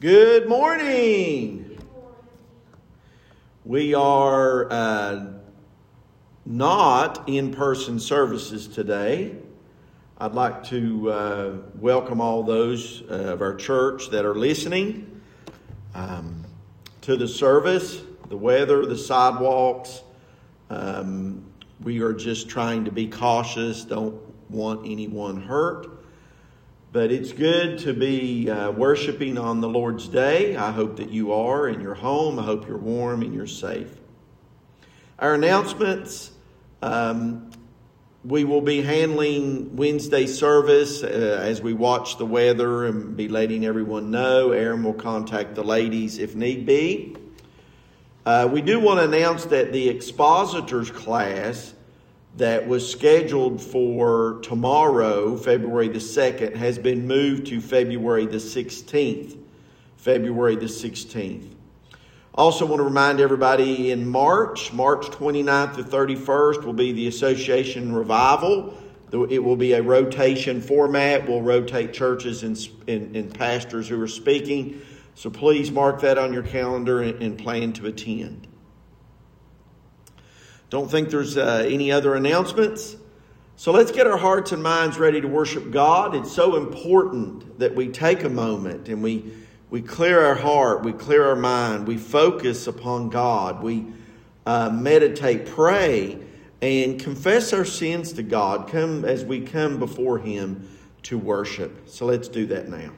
Good morning. We are not in-person services today. I'd like to welcome all those of our church that are listening to the service, the weather, the sidewalks. We are just trying to be cautious, don't want anyone hurt. But it's good to be worshiping on the Lord's Day. I hope that you are in your home. I hope you're warm and you're safe. Our announcements, we will be handling Wednesday service as we watch the weather and be letting everyone know. Aaron will contact the ladies if need be. We do want to announce that the expositors class that was scheduled for tomorrow, February the 2nd, has been moved to February the 16th. February the 16th. Also want to remind everybody in March 29th to 31st will be the Association Revival. It will be a rotation format. We'll rotate churches and pastors who are speaking. So please mark that on your calendar and plan to attend. Don't think there's any other announcements. So let's get our hearts and minds ready to worship God. It's so important that we take a moment and we clear our heart, we clear our mind, we focus upon God, we meditate, pray, and confess our sins to God. Come as we come before Him to worship. So let's do that now.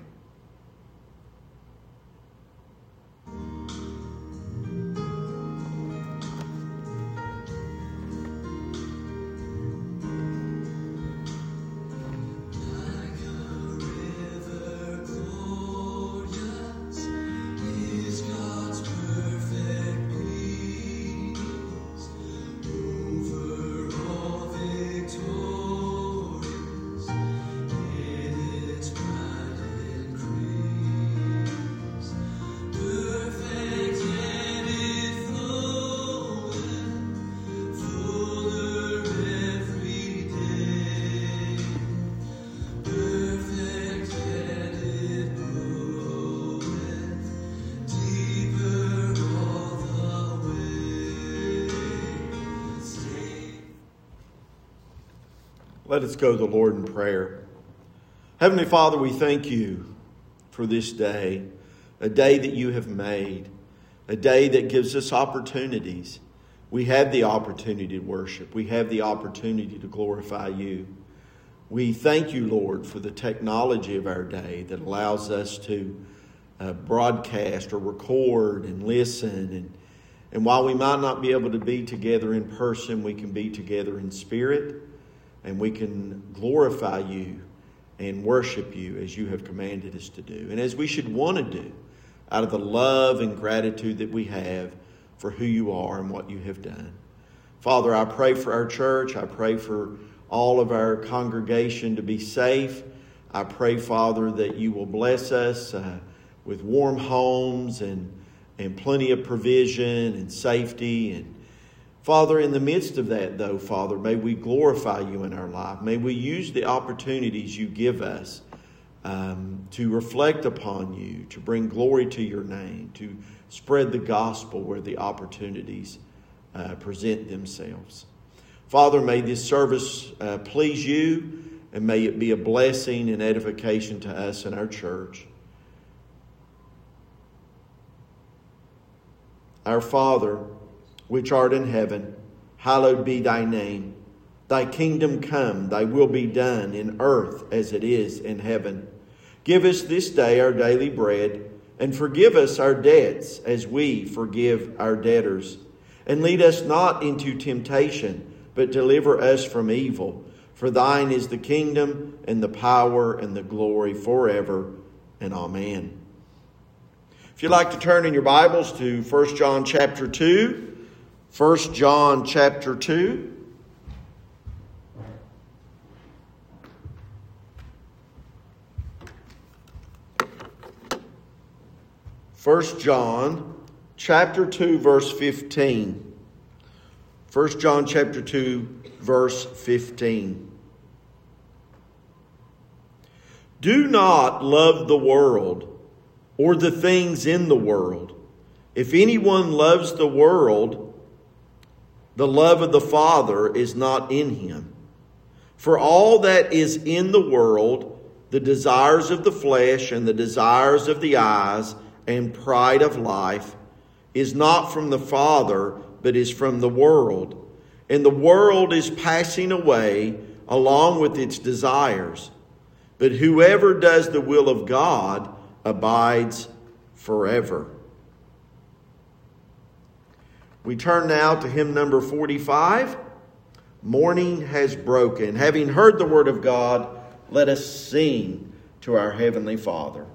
Let us go to the Lord in prayer. Heavenly Father, we thank you for this day, a day that you have made, a day that gives us opportunities. We have the opportunity to worship. We have the opportunity to glorify you. We thank you, Lord, for the technology of our day that allows us to broadcast or record and listen. And while we might not be able to be together in person, we can be together in spirit. And we can glorify you and worship you as you have commanded us to do. And as we should want to do out of the love and gratitude that we have for who you are and what you have done. Father, I pray for our church. I pray for all of our congregation to be safe. I pray, Father, that you will bless us with warm homes and plenty of provision and safety. And Father, in the midst of that, though, Father, may we glorify you in our life. May we use the opportunities you give us to reflect upon you, to bring glory to your name, to spread the gospel where the opportunities present themselves. Father, may this service please you, and may it be a blessing and edification to us and our church. Our Father, which art in heaven, hallowed be thy name. Thy kingdom come, thy will be done in earth as it is in heaven. Give us this day our daily bread, and forgive us our debts as we forgive our debtors. And lead us not into temptation, but deliver us from evil. For thine is the kingdom and the power and the glory forever. And amen. If you'd like to turn in your Bibles to 1 John chapter 2. 1 John chapter 2. First John chapter 2 verse 15. 1 John chapter 2 verse 15. Do not love the world or the things in the world. If anyone loves the world, the love of the Father is not in him. For all that is in the world, the desires of the flesh and the desires of the eyes and pride of life, is not from the Father, but is from the world. And the world is passing away along with its desires. But whoever does the will of God abides forever. We turn now to hymn number 45. Morning has broken. Having heard the word of God, let us sing to our Heavenly Father.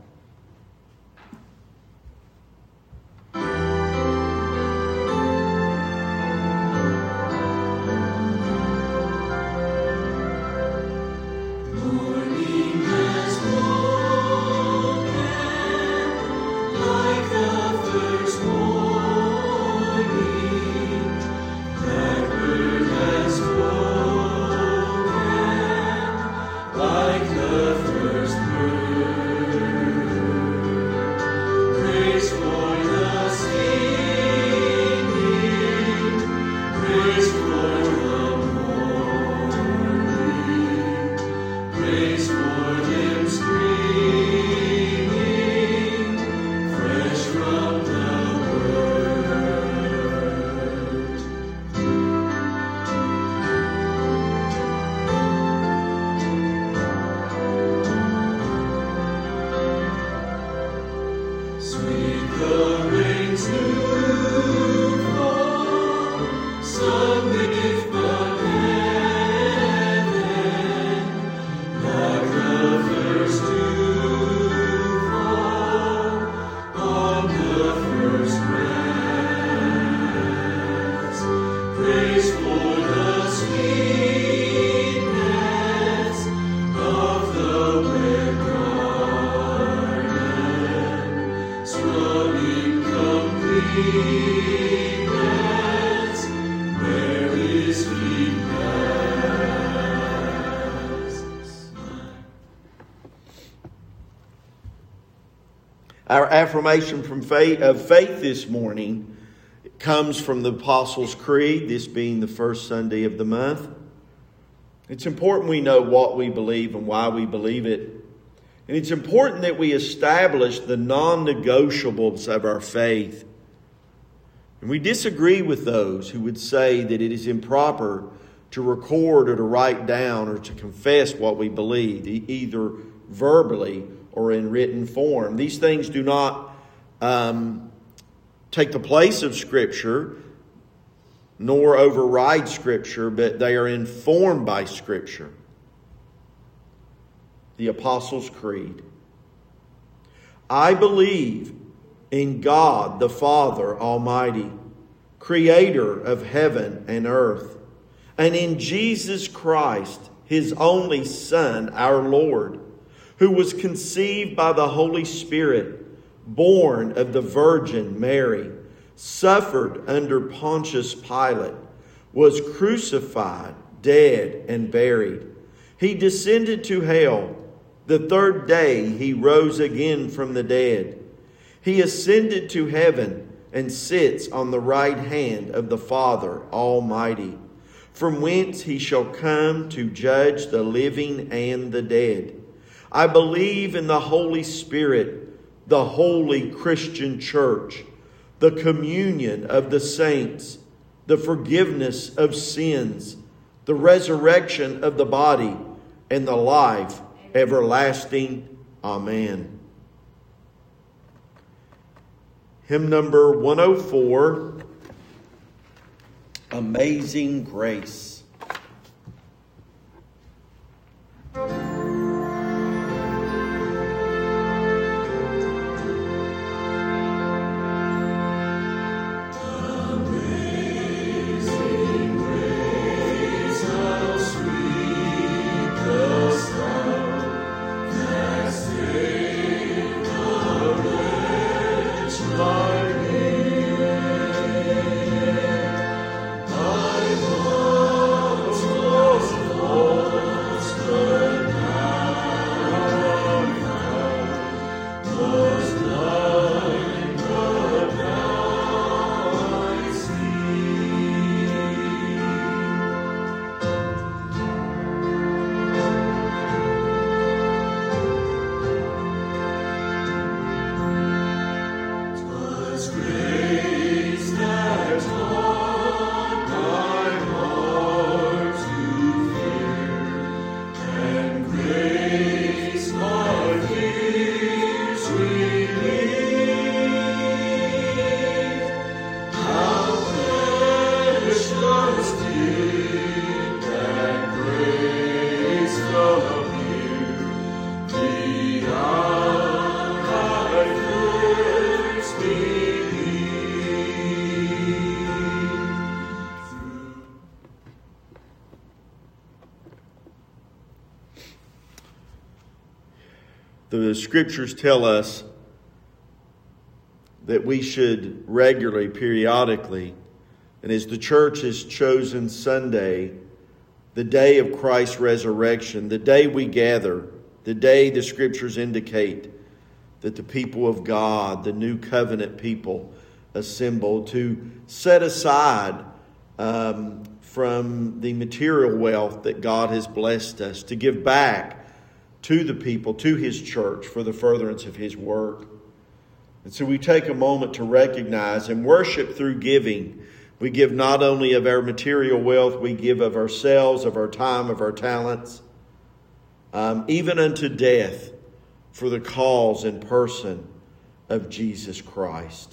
Our affirmation of faith this morning comes from the Apostles' Creed, this being the first Sunday of the month. It's important we know what we believe and why we believe it. And it's important that we establish the non-negotiables of our faith. And we disagree with those who would say that it is improper to record or to write down or to confess what we believe, either verbally or in written form. These things do not take the place of Scripture, nor override Scripture, but they are informed by Scripture. The Apostles' Creed. I believe in God the Father Almighty, Creator of heaven and earth, and in Jesus Christ, His only Son, our Lord, who was conceived by the Holy Spirit, born of the Virgin Mary, suffered under Pontius Pilate, was crucified, dead, and buried. He descended to hell. The third day he rose again from the dead. He ascended to heaven and sits on the right hand of the Father Almighty, from whence he shall come to judge the living and the dead. I believe in the Holy Spirit, the holy Christian church, the communion of the saints, the forgiveness of sins, the resurrection of the body, and the life everlasting. Amen. Hymn number 104, Amazing Grace. I the Scriptures tell us that we should regularly, periodically, and as the church has chosen Sunday, the day of Christ's resurrection, the day we gather, the day the Scriptures indicate that the people of God, the new covenant people, assemble to set aside from the material wealth that God has blessed us, to give back to the people, to His church, for the furtherance of His work. And so we take a moment to recognize and worship through giving. We give not only of our material wealth, we give of ourselves, of our time, of our talents, even unto death for the cause and person of Jesus Christ.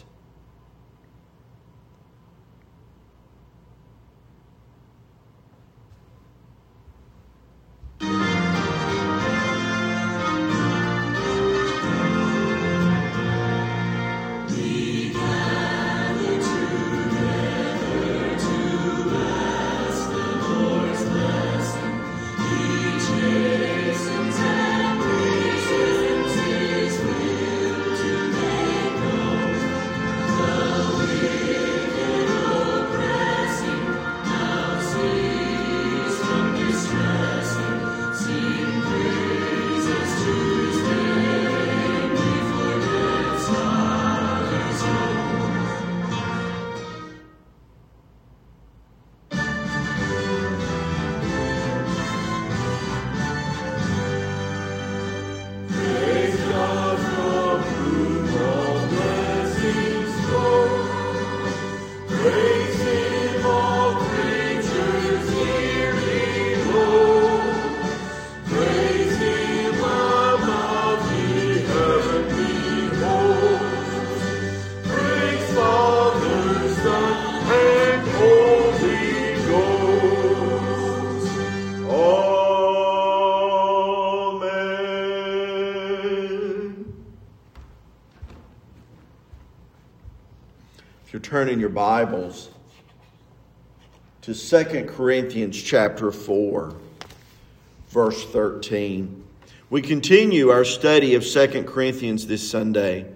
Turn in your Bibles to 2 Corinthians chapter 4, verse 13. We continue our study of 2 Corinthians this Sunday.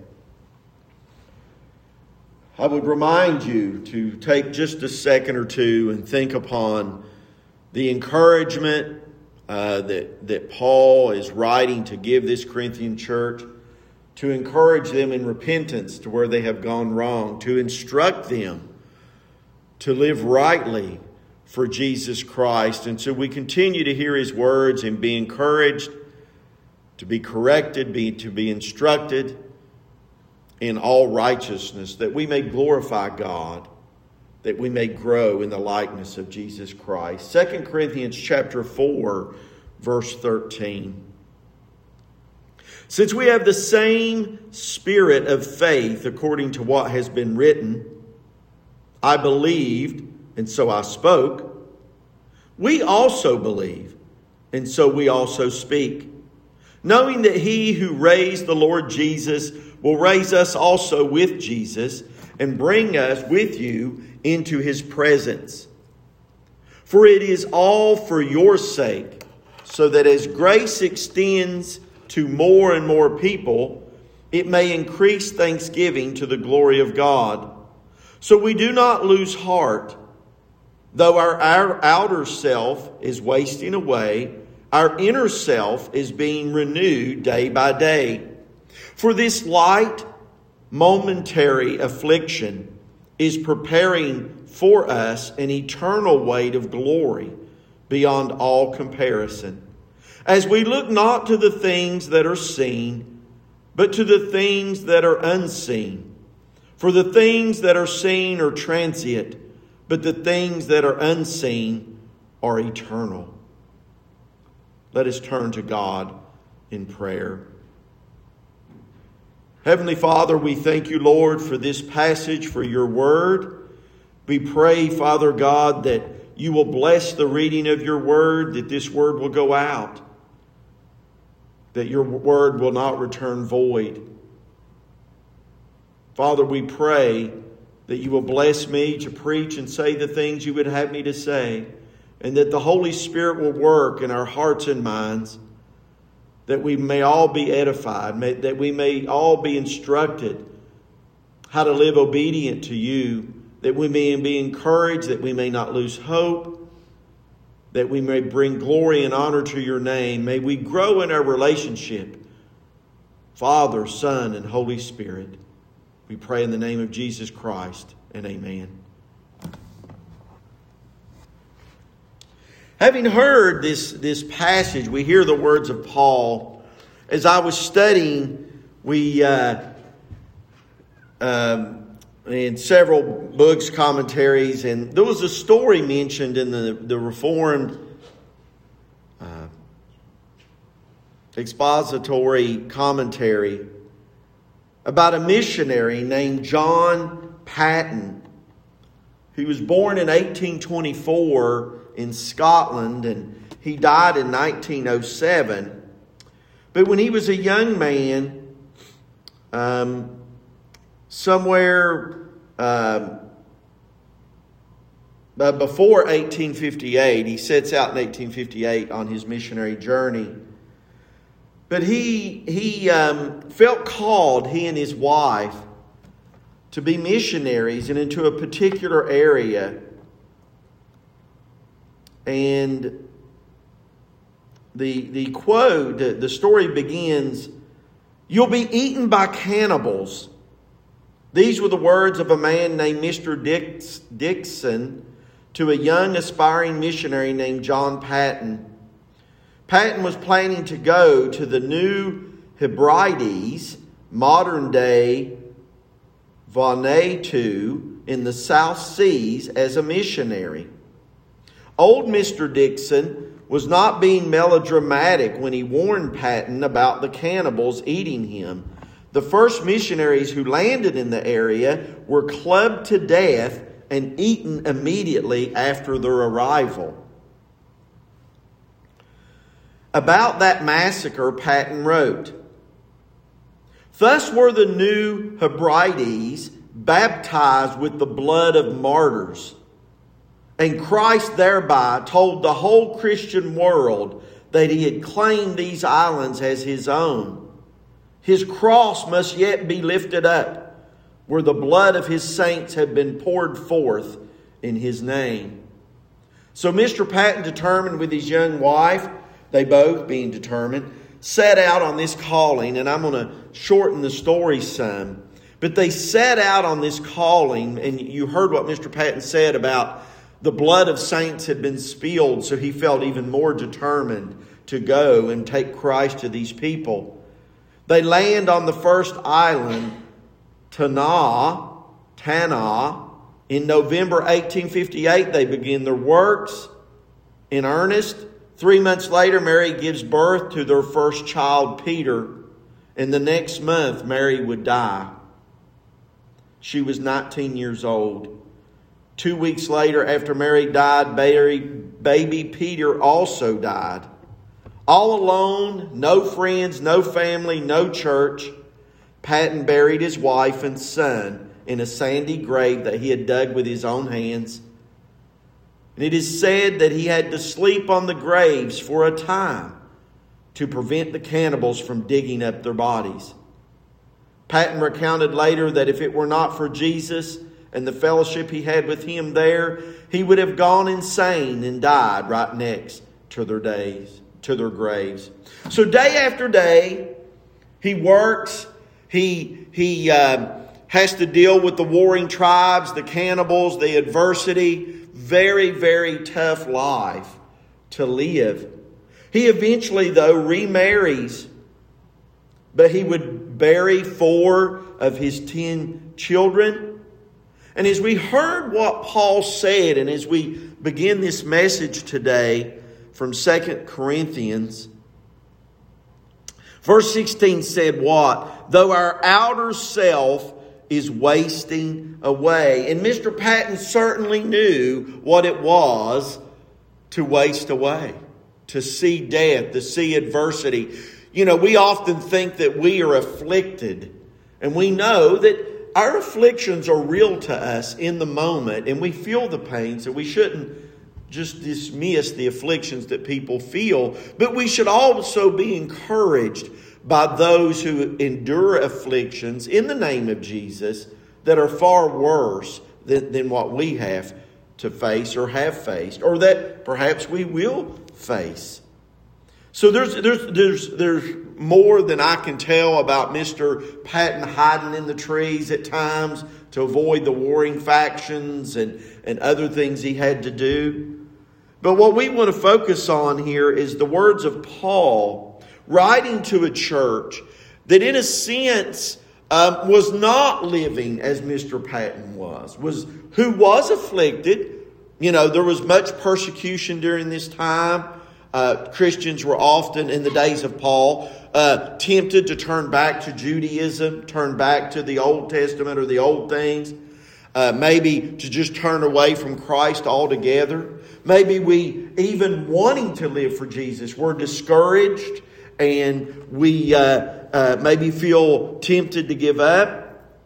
I would remind you to take just a second or two and think upon the encouragement that Paul is writing to give this Corinthian church, to encourage them in repentance to where they have gone wrong, to instruct them to live rightly for Jesus Christ. And so we continue to hear his words and be encouraged, to be corrected, to be instructed in all righteousness, that we may glorify God, that we may grow in the likeness of Jesus Christ. 2 Corinthians chapter 4, verse 13. Since we have the same spirit of faith according to what has been written, I believed, and so I spoke. We also believe, and so we also speak, knowing that he who raised the Lord Jesus will raise us also with Jesus and bring us with you into his presence. For it is all for your sake, so that as grace extends to more and more people, it may increase thanksgiving to the glory of God. So we do not lose heart. Though our outer self is wasting away, our inner self is being renewed day by day. For this light, momentary affliction is preparing for us an eternal weight of glory beyond all comparison, as we look not to the things that are seen, but to the things that are unseen. For the things that are seen are transient, but the things that are unseen are eternal. Let us turn to God in prayer. Heavenly Father, we thank you, Lord, for this passage, for your word. We pray, Father God, that you will bless the reading of your word, that this word will go out, that your word will not return void. Father, we pray that you will bless me to preach and say the things you would have me to say, and that the Holy Spirit will work in our hearts and minds, that we may all be edified, that we may all be instructed how to live obedient to you, that we may be encouraged, that we may not lose hope, that we may bring glory and honor to your name. May we grow in our relationship, Father, Son, and Holy Spirit. We pray in the name of Jesus Christ, and amen. Having heard this passage, we hear the words of Paul. As I was studying, we in several books, commentaries, and there was a story mentioned in the Reformed expository commentary about a missionary named John Paton. He was born in 1824 in Scotland, and he died in 1907. But when he was a young man, somewhere before 1858, he sets out in 1858 on his missionary journey. But he felt called, he and his wife, to be missionaries and into a particular area. And the quote, the story begins, "You'll be eaten by cannibals." These were the words of a man named Mr. Dixon to a young aspiring missionary named John Paton. Paton was planning to go to the New Hebrides, modern day Vanuatu, in the South Seas as a missionary. Old Mr. Dixon was not being melodramatic when he warned Paton about the cannibals eating him. The first missionaries who landed in the area were clubbed to death and eaten immediately after their arrival. About that massacre, Paton wrote, "Thus were the New Hebrides baptized with the blood of martyrs, and Christ thereby told the whole Christian world that he had claimed these islands as his own. His cross must yet be lifted up, where the blood of his saints had been poured forth in his name." So Mr. Paton determined with his young wife, they both being determined, set out on this calling, and I'm going to shorten the story some. But they set out on this calling, and you heard what Mr. Paton said about the blood of saints had been spilled, so he felt even more determined to go and take Christ to these people. They land on the first island, Tanna. In November 1858, they begin their works in earnest. 3 months later, Mary gives birth to their first child, Peter. And the next month, Mary would die. She was 19 years old. 2 weeks later, after Mary died, baby Peter also died. All alone, no friends, no family, no church, Paton buried his wife and son in a sandy grave that he had dug with his own hands. And it is said that he had to sleep on the graves for a time to prevent the cannibals from digging up their bodies. Paton recounted later that if it were not for Jesus and the fellowship he had with him there, he would have gone insane and died right next to their graves. So day after day, he works. He has to deal with the warring tribes, the cannibals, the adversity. Very, very tough life to live. He eventually, though, remarries. But he would bury 4 of his 10 children. And as we heard what Paul said, and as we begin this message today from 2 Corinthians, verse 16 said what? Though our outer self is wasting away. And Mr. Paton certainly knew what it was to waste away, to see death, to see adversity. You know, we often think that we are afflicted, and we know that our afflictions are real to us in the moment, and we feel the pain, so we shouldn't just dismiss the afflictions that people feel, but we should also be encouraged by those who endure afflictions in the name of Jesus that are far worse than what we have to face or have faced, or that perhaps we will face. So there's more than I can tell about Mr. Patton hiding in the trees at times to avoid the warring factions and other things he had to do. But what we want to focus on here is the words of Paul writing to a church that in a sense was not living as Mr. Patton who was afflicted. You know, there was much persecution during this time. Christians were often, in the days of Paul, tempted to turn back to Judaism, turn back to the Old Testament or the old things. Maybe to just turn away from Christ altogether. Maybe we, even wanting to live for Jesus, we're discouraged and we maybe feel tempted to give up.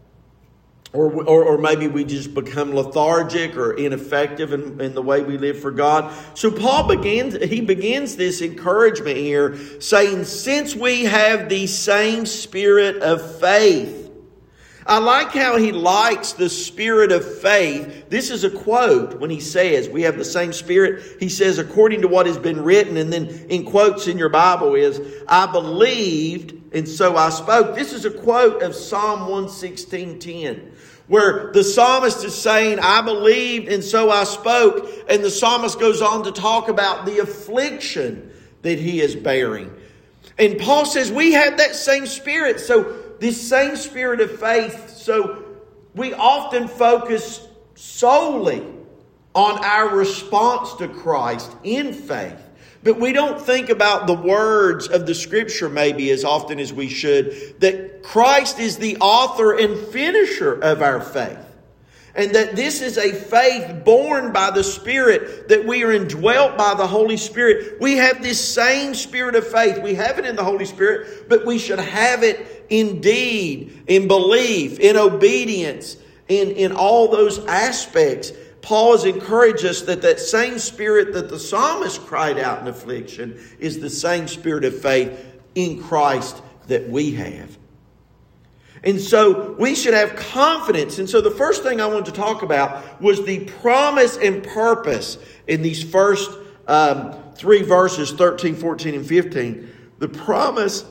Or maybe we just become lethargic or ineffective in the way we live for God. So Paul begins this encouragement here saying, since we have the same spirit of faith. I like how he likes the spirit of faith. This is a quote when he says we have the same spirit. He says, according to what has been written, and then in quotes in your Bible is, I believed and so I spoke. This is a quote of Psalm 116:10. Where the psalmist is saying, I believed and so I spoke. And the psalmist goes on to talk about the affliction that he is bearing. And Paul says we have that same spirit. So this same spirit of faith. So we often focus solely on our response to Christ in faith. But we don't think about the words of the Scripture maybe as often as we should. That Christ is the author and finisher of our faith. And that this is a faith born by the Spirit. That we are indwelt by the Holy Spirit. We have this same spirit of faith. We have it in the Holy Spirit. But we should have it in deed, in belief, in obedience, in all those aspects. Paul has encouraged us that same spirit that the psalmist cried out in affliction is the same spirit of faith in Christ that we have. And so we should have confidence. And so the first thing I wanted to talk about was the promise and purpose in these first three verses, 13, 14, and 15. The promise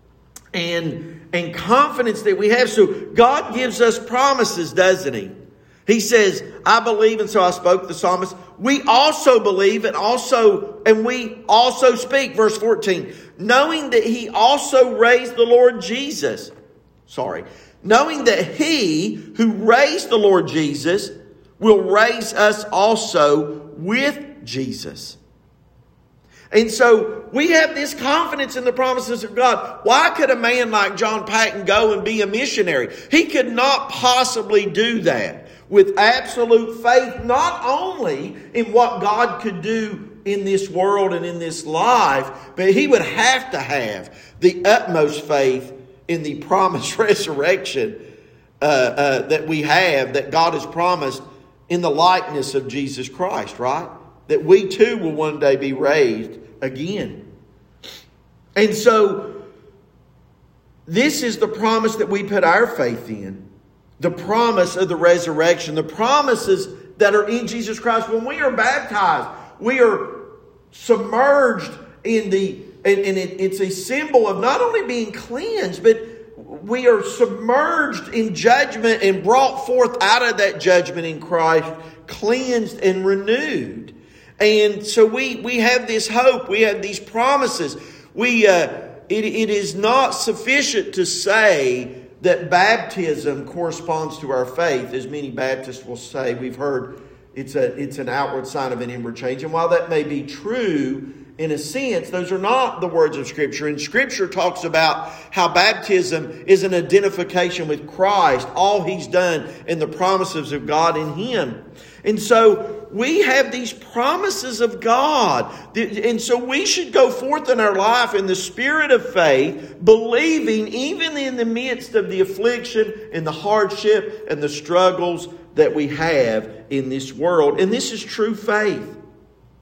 and confidence that we have. So God gives us promises, doesn't He? He says, I believe and so I spoke, the psalmist. We also believe and we also speak. Verse 14. Knowing that He also raised the Lord Jesus. Knowing that He who raised the Lord Jesus will raise us also with Jesus. And so we have this confidence in the promises of God. Why could a man like John Patton go and be a missionary? He could not possibly do that with absolute faith, not only in what God could do in this world and in this life, but he would have to have the utmost faith in the promised resurrection that we have, that God has promised in the likeness of Jesus Christ, right? That we too will one day be raised again. And so this is the promise that we put our faith in. The promise of the resurrection. The promises that are in Jesus Christ. When we are baptized, we are submerged in it's a symbol of not only being cleansed, but we are submerged in judgment and brought forth out of that judgment in Christ, cleansed and renewed. And so we have this hope. We have these promises. It is not sufficient to say that baptism corresponds to our faith, as many Baptists will say. We've heard it's an outward sign of an inward change. And while that may be true, in a sense, those are not the words of Scripture. And Scripture talks about how baptism is an identification with Christ, all He's done, and the promises of God in Him. And so we have these promises of God. And so we should go forth in our life in the spirit of faith, believing even in the midst of the affliction and the hardship and the struggles that we have in this world. And this is true faith.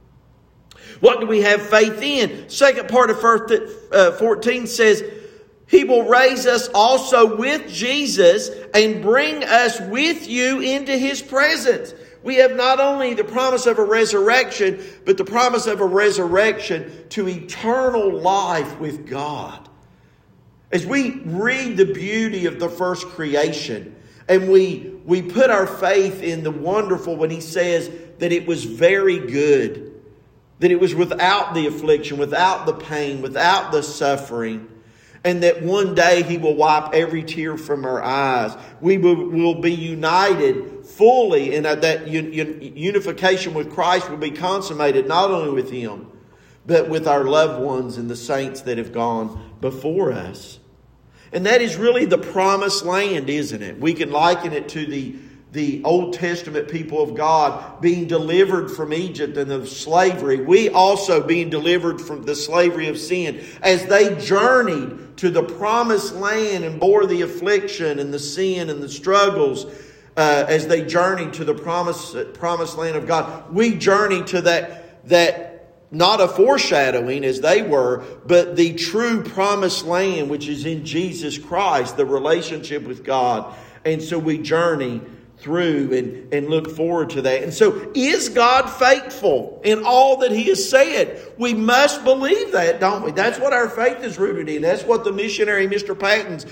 What do we have faith in? Second part of verse 14 says, He will raise us also with Jesus and bring us with you into His presence. We have not only the promise of a resurrection, but the promise of a resurrection to eternal life with God. As we read the beauty of the first creation, and we put our faith in the wonderful when He says that it was very good, that it was without the affliction, without the pain, without the suffering, and that one day He will wipe every tear from our eyes. We will be united fully, and that unification with Christ will be consummated not only with Him, but with our loved ones and the saints that have gone before us. And that is really the promised land, isn't it? We can liken it to the Old Testament people of God being delivered from Egypt and of slavery. We also being delivered from the slavery of sin as they journeyed to the promised land and bore the affliction and the sin and the struggles as they journeyed to the promised land of God. We journey to that not a foreshadowing as they were, but the true promised land, which is in Jesus Christ, the relationship with God. And so we journey through and look forward to that. And so, is God faithful in all that He has said? We must believe that, don't we? That's what our faith is rooted in. That's what the missionary Mr. Patton's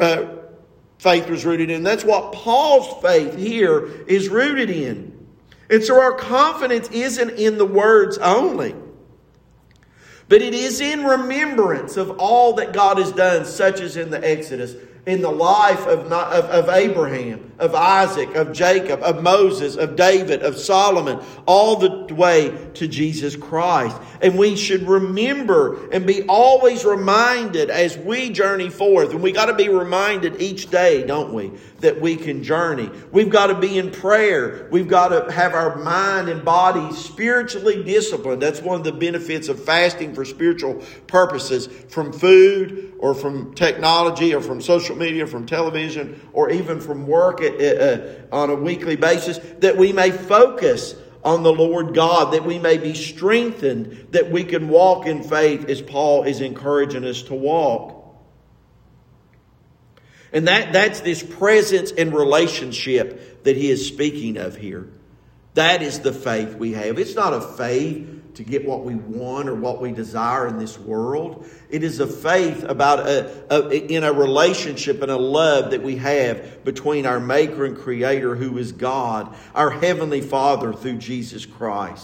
faith was rooted in. That's what Paul's faith here is rooted in. And so our confidence isn't in the words only, but it is in remembrance of all that God has done, such as in the Exodus, in the life of Abraham, of Isaac, of Jacob, of Moses, of David, of Solomon, all the way to Jesus Christ. And we should remember and be always reminded as we journey forth. And we got to be reminded each day, don't we, that we can journey. We've got to be in prayer. We've got to have our mind and body spiritually disciplined. That's one of the benefits of fasting for spiritual purposes, from food or from technology or from social media, from television, or even from work on a weekly basis, that we may focus on the Lord God, that we may be strengthened, that we can walk in faith as Paul is encouraging us to walk. And that's this presence and relationship that he is speaking of here. That is the faith we have. It's not a faith to get what we want or what we desire in this world. It is a faith about in a relationship and a love that we have between our Maker and Creator, who is God, our Heavenly Father, through Jesus Christ.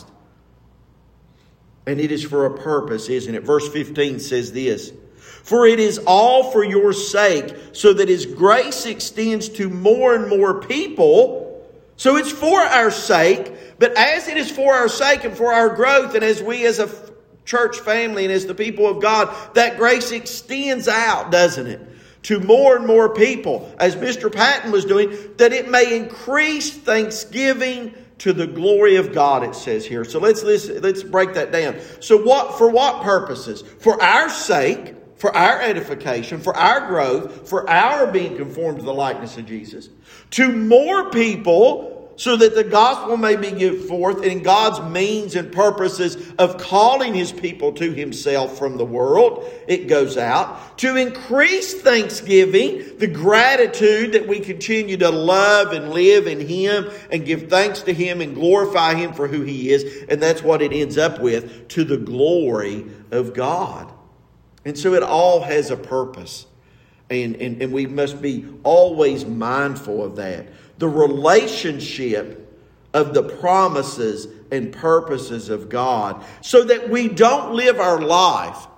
And it is for a purpose, isn't it? Verse 15 says this: "For it is all for your sake, so that His grace extends to more and more people." So it's for our sake, but as it is for our sake and for our growth, and as we as a church family and as the people of God, that grace extends out, doesn't it? To more and more people, as Mr. Patton was doing, that it may increase thanksgiving to the glory of God, it says here. So let's break that down. So for what purposes? For our sake, for our edification, for our growth, for our being conformed to the likeness of Jesus. To more people, so that the gospel may be given forth in God's means and purposes of calling His people to Himself from the world. It goes out. To increase thanksgiving, the gratitude that we continue to love and live in Him and give thanks to Him and glorify Him for who He is. And that's what it ends up with, to the glory of God. And so it all has a purpose. And we must be always mindful of that. The relationship of the promises and purposes of God, so that we don't live our life.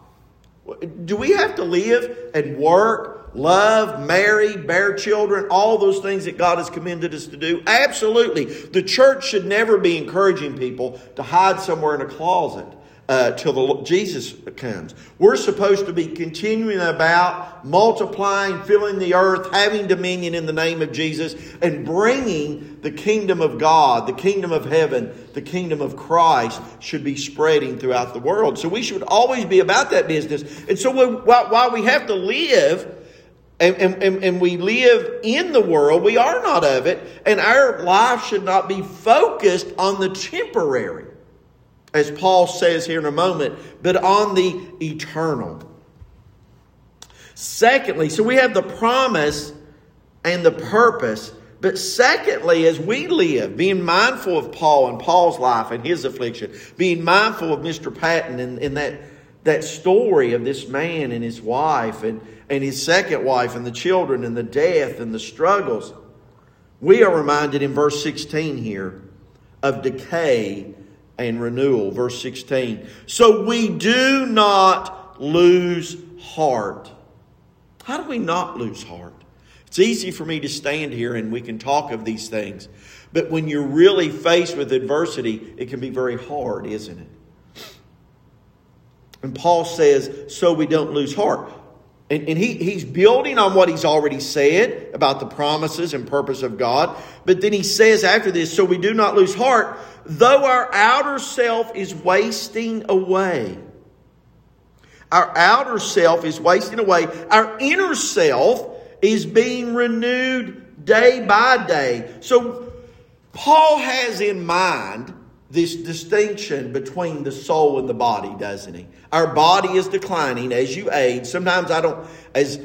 Do we have to live and work, love, marry, bear children, all those things that God has commended us to do? Absolutely. The church should never be encouraging people to hide somewhere in a closet till Jesus comes. We're supposed to be continuing about, multiplying, filling the earth, having dominion in the name of Jesus, and bringing the kingdom of God, the kingdom of heaven, the kingdom of Christ should be spreading throughout the world. So we should always be about that business. And so while we have to live, and we live in the world, we are not of it, and our life should not be focused on the temporary. as Paul says here in a moment, but on the eternal. Secondly, so we have the promise and the purpose. But secondly, as we live, being mindful of Paul and Paul's life and his affliction, being mindful of Mr. Patton and that story of this man and his wife and his second wife and the children and the death and the struggles, we are reminded in verse 16 here of decay and renewal. Verse 16. So we do not lose heart. How do we not lose heart? It's easy for me to stand here and we can talk of these things. But when you're really faced with adversity, it can be very hard, isn't it? And Paul says, so we don't lose heart. And he's building on what he's already said about the promises and purpose of God. But then he says after this, so we do not lose heart, though our outer self is wasting away. Our outer self is wasting away. Our inner self is being renewed day by day. So Paul has in mind this distinction between the soul and the body, doesn't he? Our body is declining as you age. Sometimes as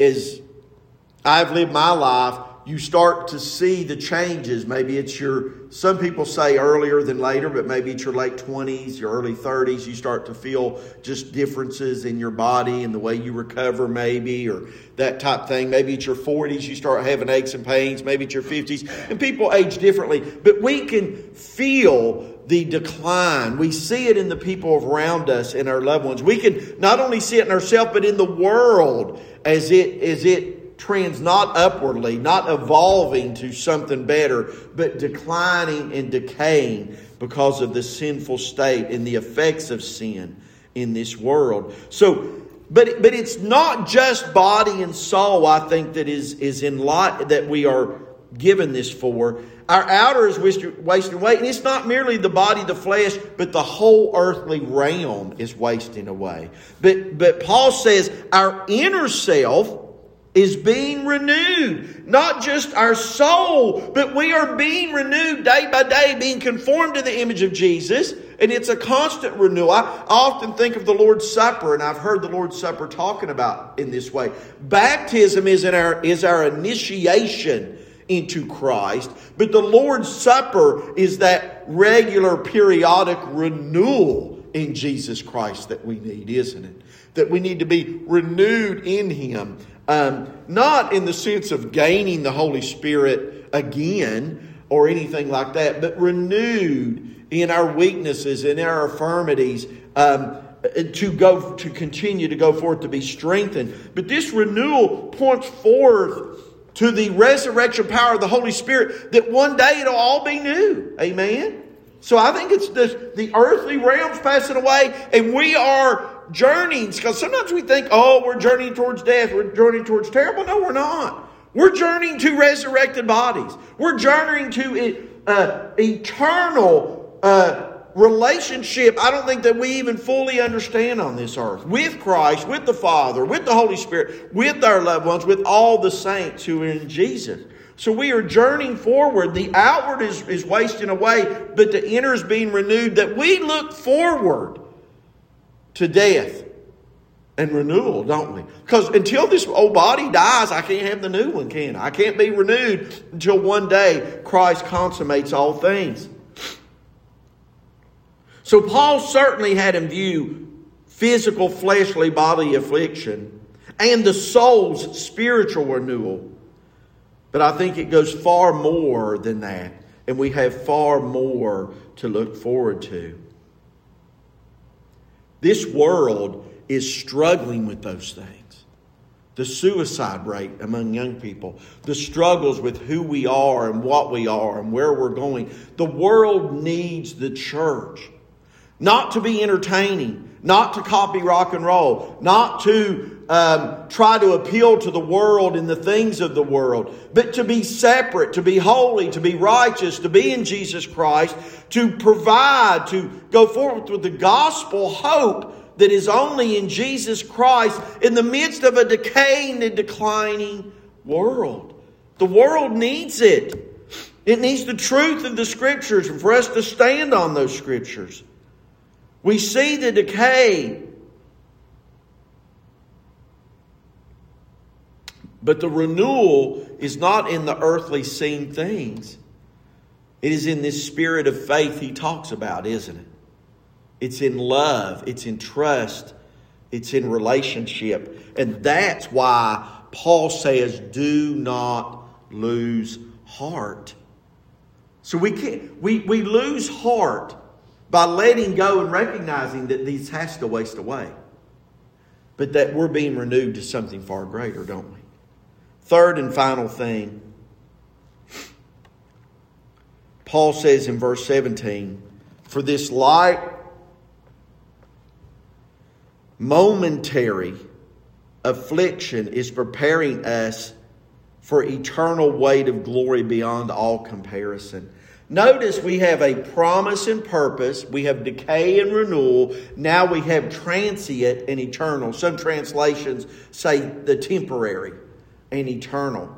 I've lived my life, you start to see the changes. Maybe it's some people say earlier than later, but maybe it's your late 20s, your early 30s. You start to feel just differences in your body and the way you recover maybe, or that type of thing. Maybe it's your 40s, you start having aches and pains. Maybe it's your 50s. And people age differently. But we can feel the decline. We see it in the people around us and our loved ones. We can not only see it in ourselves, but in the world as it trends not upwardly, not evolving to something better, but declining and decaying because of the sinful state and the effects of sin in this world. So, but it's not just body and soul, I think, that is in light that we are given this for. Our outer is wasting away, and it's not merely the body, the flesh, but the whole earthly realm is wasting away. But Paul says our inner self is being renewed. Not just our soul, but we are being renewed day by day, being conformed to the image of Jesus. And it's a constant renewal. I often think of the Lord's Supper, and I've heard the Lord's Supper talking about in this way. Baptism is our initiation into Christ, but the Lord's Supper is that regular, periodic renewal in Jesus Christ that we need, isn't it? That we need to be renewed in Him. Not in the sense of gaining the Holy Spirit again or anything like that, but renewed in our weaknesses, in our infirmities, to continue to go forth, to be strengthened. But this renewal points forth to the resurrection power of the Holy Spirit, that one day it'll all be new. Amen? So I think it's the earthly realms passing away, and we are journeying. Because sometimes we think, we're journeying towards death, we're journeying towards terrible. No, we're not. We're journeying to resurrected bodies. We're journeying to eternal relationship. I don't think that we even fully understand on this earth. With Christ, with the Father, with the Holy Spirit, with our loved ones, with all the saints who are in Jesus. So we are journeying forward. The outward is wasting away, but the inner is being renewed, that we look forward to death and renewal, don't we? Because until this old body dies, I can't have the new one, can I? I can't be renewed until one day Christ consummates all things. So Paul certainly had in view physical, fleshly, bodily affliction and the soul's spiritual renewal. But I think it goes far more than that. And we have far more to look forward to. This world is struggling with those things. The suicide rate among young people. The struggles with who we are and what we are and where we're going. The world needs the church. Not to be entertaining. Not to copy rock and roll. Not to try to appeal to the world and the things of the world. But to be separate, to be holy, to be righteous, to be in Jesus Christ. To provide, to go forward with the gospel hope that is only in Jesus Christ in the midst of a decaying and declining world. The world needs it. It needs the truth of the Scriptures and for us to stand on those Scriptures. We see the decay. But the renewal is not in the earthly seen things. It is in this spirit of faith he talks about, isn't it? It's in love. It's in trust. It's in relationship. And that's why Paul says, do not lose heart. So we lose heart by letting go and recognizing that these has to waste away. But that we're being renewed to something far greater, don't we? Third and final thing, Paul says in verse 17, for this light, momentary affliction is preparing us for eternal weight of glory beyond all comparison. Notice we have a promise and purpose. We have decay and renewal. Now we have transient and eternal. Some translations say the temporary and eternal.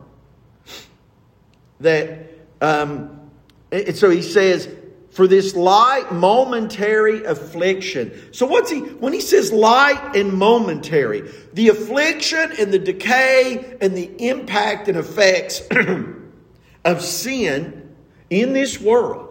So he says, for this light momentary affliction. So when he says light and momentary, the affliction and the decay and the impact and effects of sin in this world.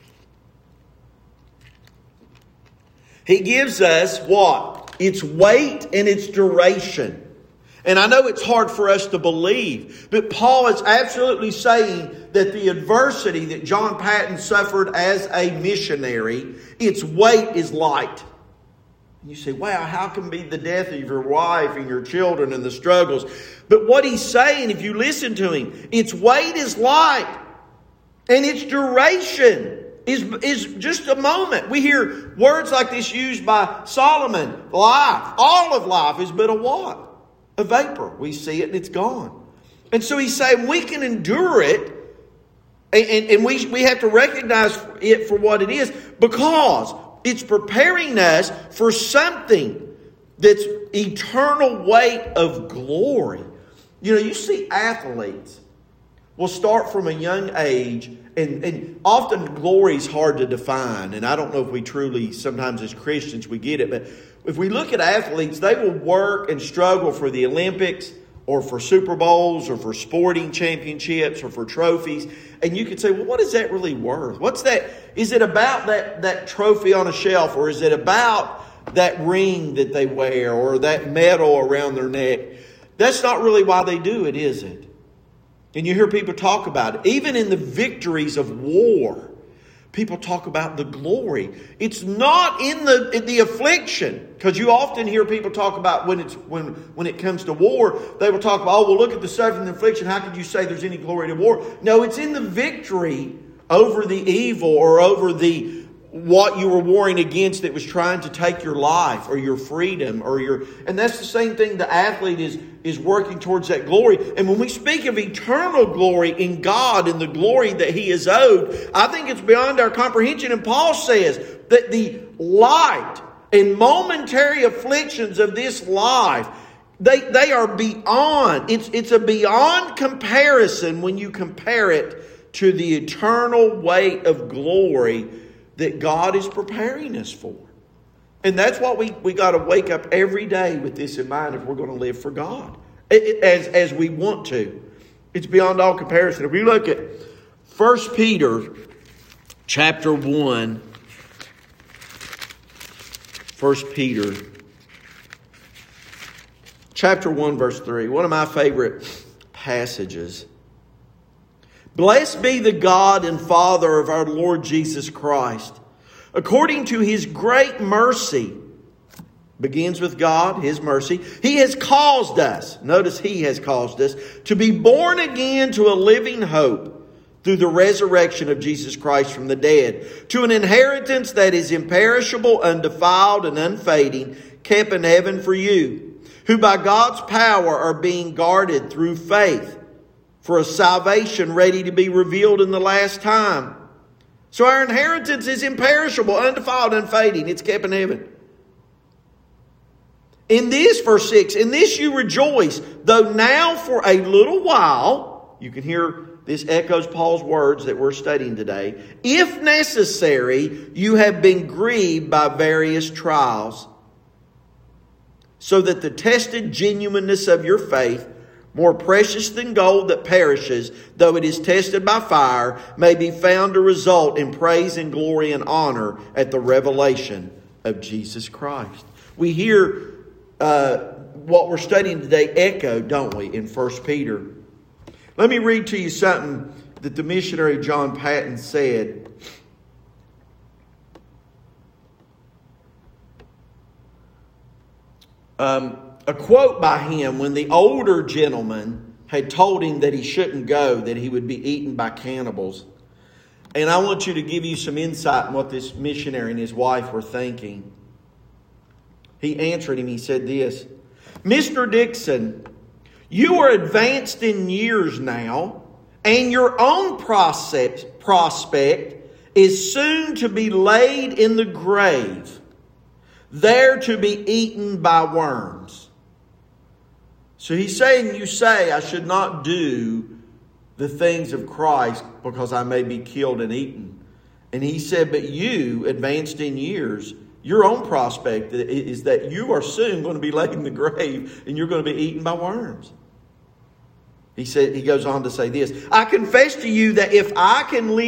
He gives us what? Its weight and its duration. And I know it's hard for us to believe, but Paul is absolutely saying that the adversity that John Paton suffered as a missionary, its weight is light. And you say, wow, how can be the death of your wife and your children and the struggles? But what he's saying, if you listen to him, its weight is light and its duration is just a moment. We hear words like this used by Solomon. Life, all of life is but a what? A vapor. We see it and it's gone. And so he's saying we can endure it and we have to recognize it for what it is because it's preparing us for something that's eternal weight of glory. You know, you see athletes will start from a young age and often glory is hard to define. And I don't know if we truly, sometimes as Christians, we get it. But if we look at athletes, they will work and struggle for the Olympics or for Super Bowls or for sporting championships or for trophies. And you could say, well, what is that really worth? What's that? Is it about that trophy on a shelf, or is it about that ring that they wear or that medal around their neck? That's not really why they do it, is it? And you hear people talk about it. Even in the victories of war, people talk about the glory. It's not in the affliction. Because you often hear people talk about when it comes to war, they will talk about, oh, well, look at the suffering and affliction. How could you say there's any glory to war? No, it's in the victory over the evil or over what you were warring against that was trying to take your life or your freedom and that's the same thing. The athlete is working towards that glory. And when we speak of eternal glory in God and the glory that He is owed, I think it's beyond our comprehension. And Paul says that the light and momentary afflictions of this life, they are beyond. It's a beyond comparison when you compare it to the eternal weight of glory that God is preparing us for. And that's what we got to wake up every day with this in mind if we're going to live for God. As we want to. It's beyond all comparison. If we look at 1 Peter chapter 1. 1 Peter chapter 1 verse 3. One of my favorite passages. Blessed be the God and Father of our Lord Jesus Christ. According to His great mercy, begins with God, His mercy, He has caused us, notice He has caused us, to be born again to a living hope through the resurrection of Jesus Christ from the dead, to an inheritance that is imperishable, undefiled, and unfading, kept in heaven for you, who by God's power are being guarded through faith, for a salvation ready to be revealed in the last time. So our inheritance is imperishable, undefiled, unfading. It's kept in heaven. In this, verse 6, in this you rejoice, though now for a little while, You can hear this echoes Paul's words that we're studying today. If necessary, you have been grieved by various trials, so that the tested genuineness of your faith, more precious than gold that perishes, though it is tested by fire, may be found to result in praise and glory and honor at the revelation of Jesus Christ. We hear what we're studying today echoed, don't we, in 1 Peter. Let me read to you something that the missionary John Paton said. A quote by him when the older gentleman had told him that he shouldn't go, that he would be eaten by cannibals. And I want you to give you some insight on what this missionary and his wife were thinking. He answered him, he said this, "Mr. Dixon, you are advanced in years now, and your own prospect is soon to be laid in the grave, there to be eaten by worms." So he's saying, you say I should not do the things of Christ because I may be killed and eaten. And he said, but you, advanced in years, your own prospect is that you are soon going to be laid in the grave and you're going to be eaten by worms. He goes on to say this, "I confess to you that if I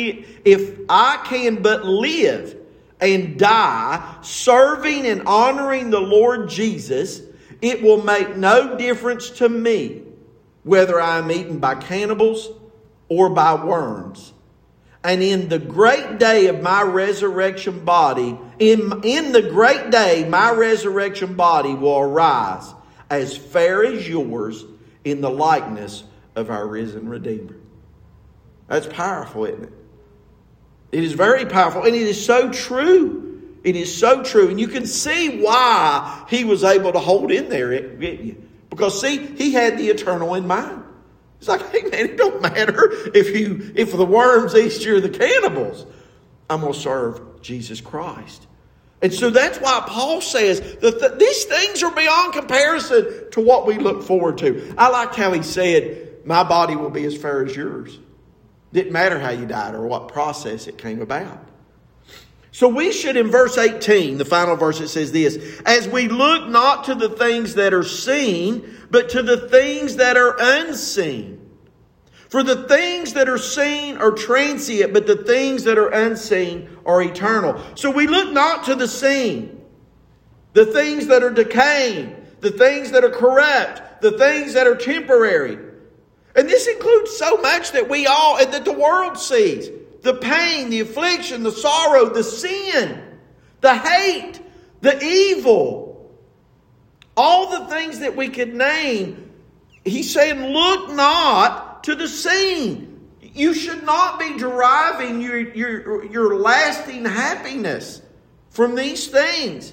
can but live and die serving and honoring the Lord Jesus, it will make no difference to me whether I am eaten by cannibals or by worms. And in the great day of my resurrection body, in the great day, my resurrection body will arise as fair as yours in the likeness of our risen Redeemer." That's powerful, isn't it? It is very powerful, and it is so true. It is so true. And you can see why he was able to hold in there, didn't you? Because, see, he had the eternal in mind. It's like, hey, man, it don't matter if the worms eat you or the cannibals. I'm going to serve Jesus Christ. And so that's why Paul says that these things are beyond comparison to what we look forward to. I liked how he said, my body will be as fair as yours. Didn't matter how you died or what process it came about. So we should, in verse 18, the final verse, it says this, "As we look not to the things that are seen, but to the things that are unseen. For the things that are seen are transient, but the things that are unseen are eternal." So we look not to the seen, the things that are decaying, the things that are corrupt, the things that are temporary. And this includes so much that that the world sees. The pain, the affliction, the sorrow, the sin, the hate, the evil. All the things that we could name. He's saying, look not to the seen. You should not be deriving your lasting happiness from these things.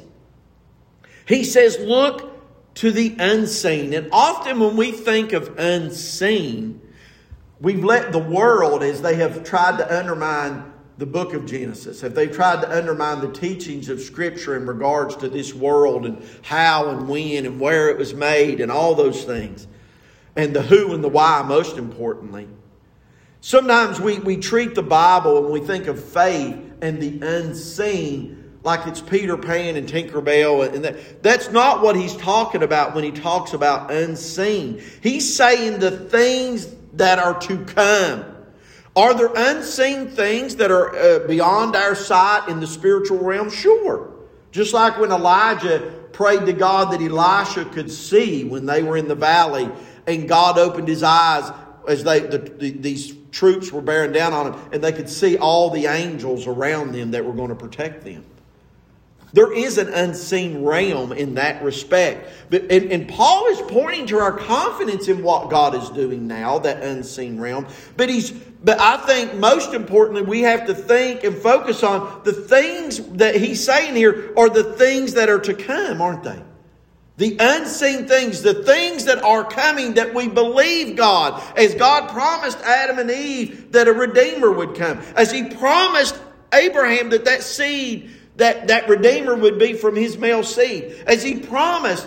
He says, look to the unseen. And often when we think of unseen, we've let the world, as they have tried to undermine the book of Genesis, if they've tried to undermine the teachings of Scripture in regards to this world and how and when and where it was made and all those things, and the who and the why, most importantly. Sometimes we treat the Bible and we think of faith and the unseen like it's Peter Pan and Tinkerbell. And that's not what he's talking about when he talks about unseen. He's saying the things that are to come. Are there unseen things that are beyond our sight in the spiritual realm? Sure. Just like when Elijah prayed to God that Elisha could see when they were in the valley, and God opened his eyes as these troops were bearing down on him, and they could see all the angels around them that were going to protect them. There is an unseen realm in that respect. And Paul is pointing to our confidence in what God is doing now, that unseen realm. But I think most importantly, we have to think and focus on the things that he's saying here are the things that are to come, aren't they? The unseen things, the things that are coming that we believe God. As God promised Adam and Eve that a Redeemer would come. As He promised Abraham that seed, that Redeemer would be from his male seed. As He promised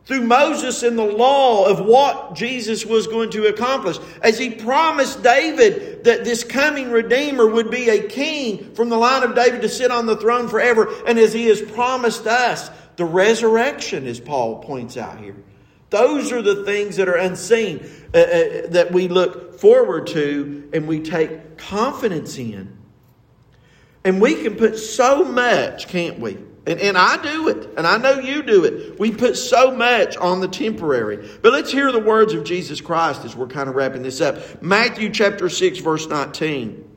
through Moses and the law of what Jesus was going to accomplish. As He promised David that this coming Redeemer would be a king from the line of David to sit on the throne forever. And as He has promised us the resurrection, as Paul points out here. Those are the things that are unseen that we look forward to and we take confidence in. And we can put so much, can't we? And I do it. And I know you do it. We put so much on the temporary. But let's hear the words of Jesus Christ as we're kind of wrapping this up. Matthew chapter 6, verse 19.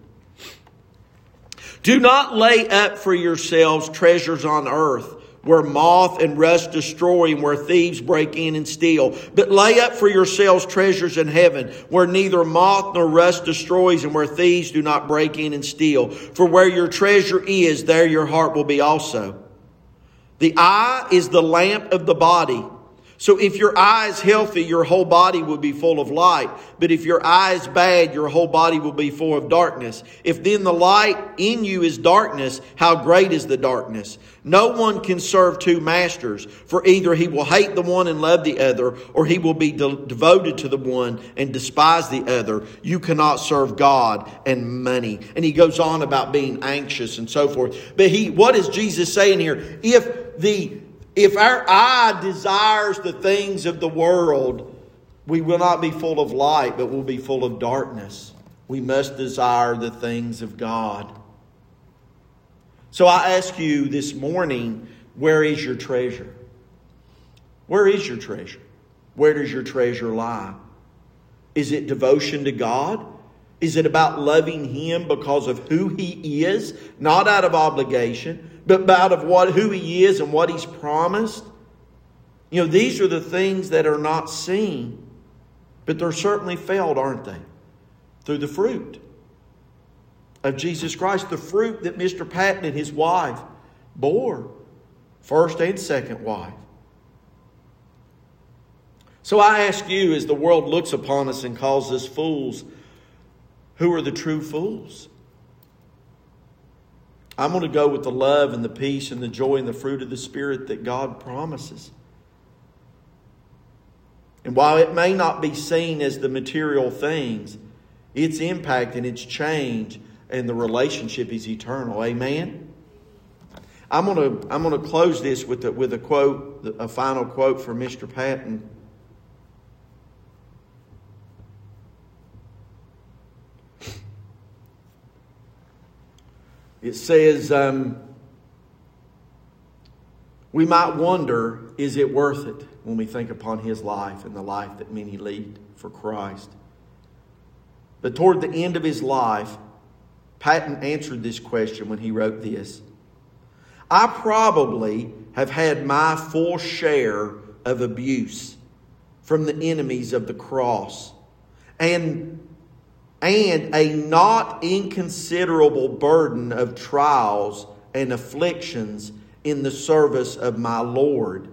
Do not lay up for yourselves treasures on earth, where moth and rust destroy and where thieves break in and steal. But lay up for yourselves treasures in heaven, where neither moth nor rust destroys and where thieves do not break in and steal. For where your treasure is, there your heart will be also. The eye is the lamp of the body. So if your eye is healthy, your whole body will be full of light. But if your eye is bad, your whole body will be full of darkness. If then the light in you is darkness, how great is the darkness? No one can serve two masters, for either he will hate the one and love the other, or he will be devoted to the one and despise the other. You cannot serve God and money. And he goes on about being anxious and so forth. But what is Jesus saying here? If our eye desires the things of the world, we will not be full of light, but we'll be full of darkness. We must desire the things of God. So I ask you this morning, where is your treasure? Where is your treasure? Where does your treasure lie? Is it devotion to God? Is it about loving Him because of who He is, not out of obligation, but out of who He is and what He's promised? You know, these are the things that are not seen, but they're certainly felt, aren't they? Through the fruit of Jesus Christ, the fruit that Mr. Patton and his wife bore, first and second wife. So I ask you, as the world looks upon us and calls us fools, who are the true fools? I'm going to go with the love and the peace and the joy and the fruit of the Spirit that God promises. And while it may not be seen as the material things, its impact and its change and the relationship is eternal. Amen? I'm going to close this with a quote, a final quote from Mr. Patton. It says, we might wonder, is it worth it when we think upon his life and the life that many lead for Christ? But toward the end of his life, Patton answered this question when he wrote this. I probably have had my full share of abuse from the enemies of the cross and a not inconsiderable burden of trials and afflictions in the service of my Lord.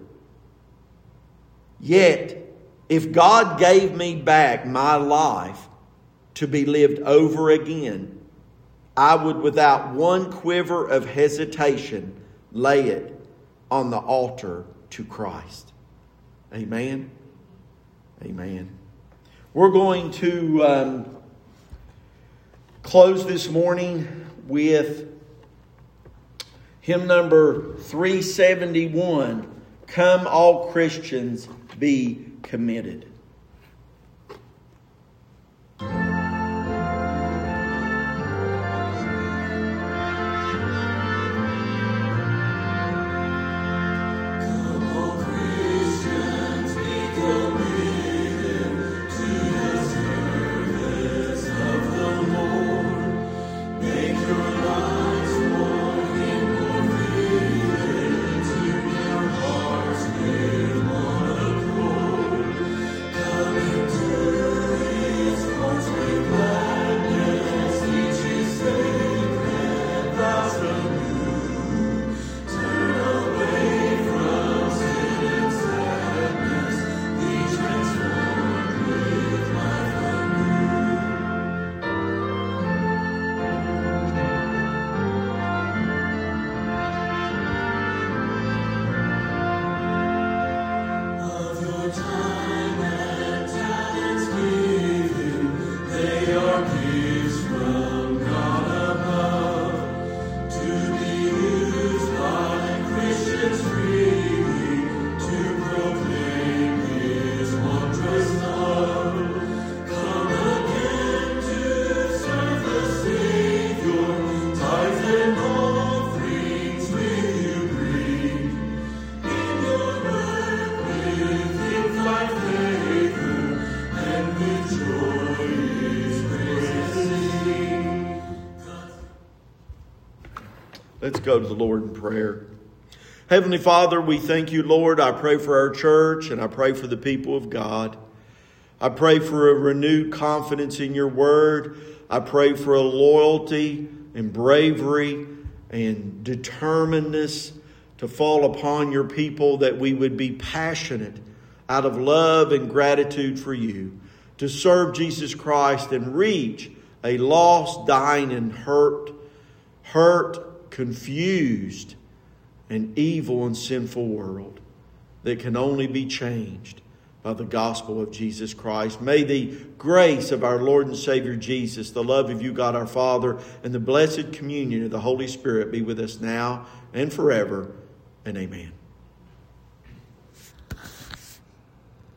Yet, if God gave me back my life to be lived over again, I would without one quiver of hesitation lay it on the altar to Christ. Amen? Amen. We're going to close this morning with hymn number 371, Come All Christians Be Committed. Let's go to the Lord in prayer. Heavenly Father, we thank you, Lord. I pray for our church and I pray for the people of God. I pray for a renewed confidence in your word. I pray for a loyalty and bravery and determinedness to fall upon your people, that we would be passionate out of love and gratitude for you to serve Jesus Christ and reach a lost, dying, and hurt, confused, and evil and sinful world that can only be changed by the gospel of Jesus Christ. May the grace of our Lord and Savior Jesus, the love of you, God our Father, and the blessed communion of the Holy Spirit be with us now and forever. And amen.